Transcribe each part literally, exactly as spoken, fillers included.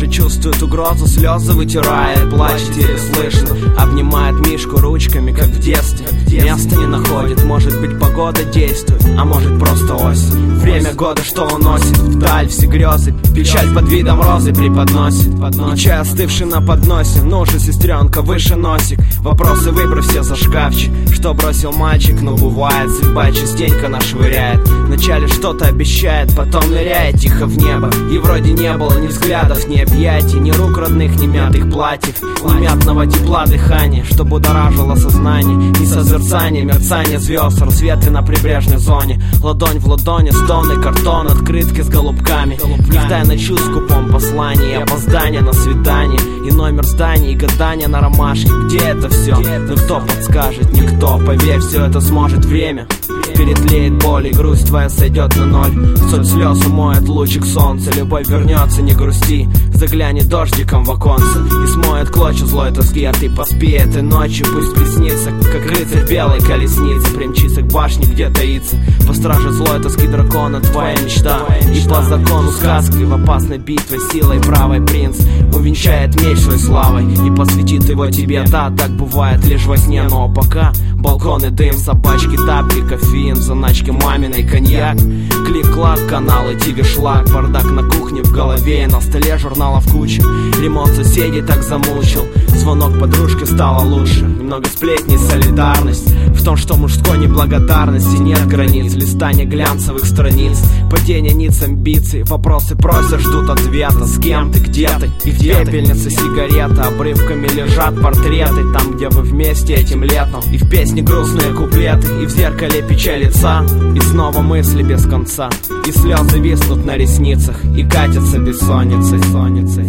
уже чувствует угрозу, слезы вытирает, плачет еле слышно, обнимает Мишку ручками, как в детстве. Места не находит, может быть погода действует, а может просто осень. Время года, что уносит вдаль все грезы, печаль под видом розы преподносит. И чай остывший на подносе, ну же, сестренка, выше носик. Вопросы выбрав все за шкафчик, что бросил мальчик, но бывает, судьба частенько нас швыряет. Вначале что-то обещает, потом ныряет тихо в небо. И вроде не было ни взглядов, ни объятий, ни рук родных, ни мятых платьев, ни мятного тепла дыхания, что будоражило сознание. Ни созерцание, мерцание звезд, рассветы на прибрежной зоне. Ладонь в ладони, стоны, картон, открытки с голубками. В них тайна чувств в скупом послании, опоздание на свидание, и номер здания, и гадание на ромашке. Где это все? Ну кто подскажет? Никто, поверь, все это сможет время. Перетлеет боль, и грусть твоя сойдет на ноль. Соль слез умоет лучик солнца, любовь вернется, не грусти. Заглянет дождиком в оконце и смоет клочья злой тоски. А ты поспи этой ночью, пусть приснится, как рыцарь белой колесницы примчится к башне, где таится по страже злой тоски дракона твоя мечта. И по закону сказки в опасной битве силой правой принц увенчает меч своей славой и посвятит его тебе. Да, так бывает лишь во сне, но пока балконы, дым, собачки, тапки, кофеин, заначки маминой, коньяк, клик-клак, каналы, тиви-шлак, бардак на кухне в голове и на столе журналов куча. Ремонт соседей так замучил, звонок подружки стало лучше. Немного сплетней, солидарность в том, что мужской неблагодарности нет границ, листание глянцевых страниц, падение ниц амбиций, вопросы просят, ждут ответа. С кем ты, где ты? И в пепельнице сигарета, обрывками лежат портреты там, где вы вместе этим летом. И в песне грустные куплеты, и в зеркале печаль лица, и снова мысли без конца, и слезы виснут на ресницах, и катятся бессонницей, сонницей.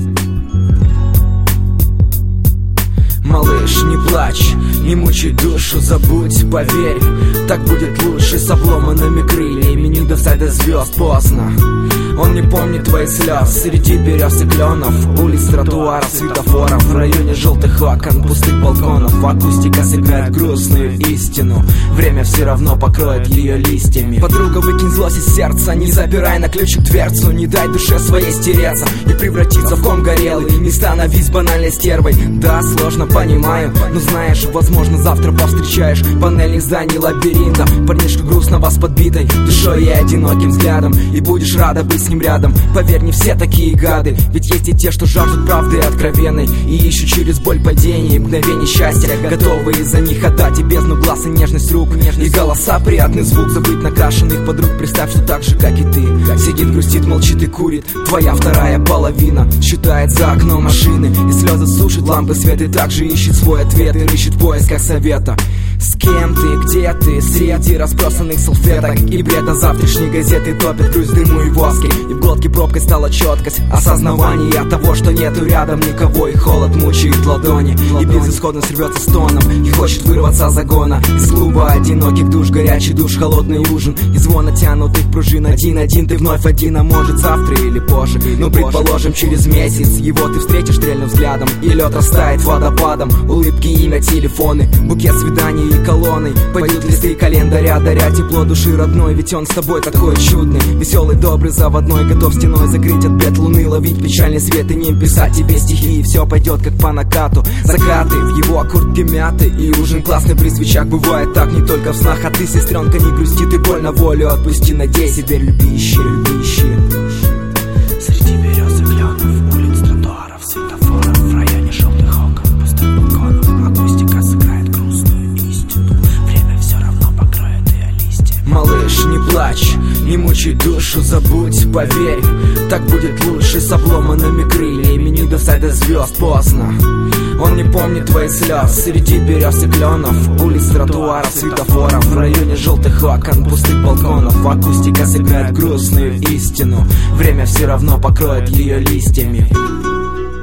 Малыш, не плачь, не мучай душу, забудь, поверь, так будет лучше. С обломанными крыльями не достать до звезд поздно. Он не помнит твоих слез среди берез и кленов, улиц, тротуаров, светофоров, в районе желтых окон, пустых балконов. Акустика сыграет грустную истину, время все равно покроет ее листьями. Подруга, выкинь злость из сердца, не запирай на ключик дверцу, не дай душе своей стереться и превратиться в ком горелый. Не становись банальной стервой, да, сложно, понимаю, но знаешь, возможно, завтра повстречаешь панельных зданий лабиринта парнишка грустного с подбитой душой и одиноким взглядом, и будешь рада быть с ним рядом. Поверь, не все такие гады, ведь есть и те, что жаждут правды откровенной и ищут через боль падений и мгновений счастья, готовые за них отдать и бездну глаз, и нежность рук, и голоса, приятный звук. Забыть накрашенных подруг, представь, что так же, как и ты, сидит, грустит, молчит и курит твоя вторая половина, считает за окном машины, и слезы сушит лампы свет, и также ищет свой ответ, и рыщет в поисках совета. С кем ты, где ты, среди разбросанных салфеток и бреда завтрашней газеты топит грусть, дыму и воски, и в глотке пробкой стала четкость осознавания того, что нету рядом никого, и холод мучает ладони, и безысходность рвется стоном, и хочет вырваться из загона, из клуба одиноких душ, горячий душ, холодный ужин, и звон натянутых пружин. Один-один ты вновь один, а может завтра или позже, но предположим через месяц его ты встретишь стрельным взглядом, и лед растает водопадом, улыбки, имя, телефоны, букет свиданий и колонны. Пойдут листы календаря, даря тепло души родной, ведь он с тобой такой чудный, веселый, добрый, заводной, готов стеной закрыть от бед луны, ловить печальный свет и не писать тебе стихи, и все пойдет как по накату. Закаты в его куртке мяты, и ужин классный при свечах, бывает так не только в снах. А ты, сестренка, не грусти, ты боль на волю отпусти, надейся, теперь люби, ищи, люби, ищи. Среди берез и кленов, улиц, тротуаров, светофоров, в районе желтых окон, пустых балконов. Акустика сыграет грустную истину, время все равно покроет ее листья. Малыш, не плачь, не мучай душу, забудь, поверь, так будет лучше. С обломанными крыльями не достать до звезд поздно. Он не помнит твоих слез среди берез и кленов, улиц, тротуаров, светофоров, в районе желтых окон, пустых балконов. Акустика сыграет грустную истину, время все равно покроет ее листьями.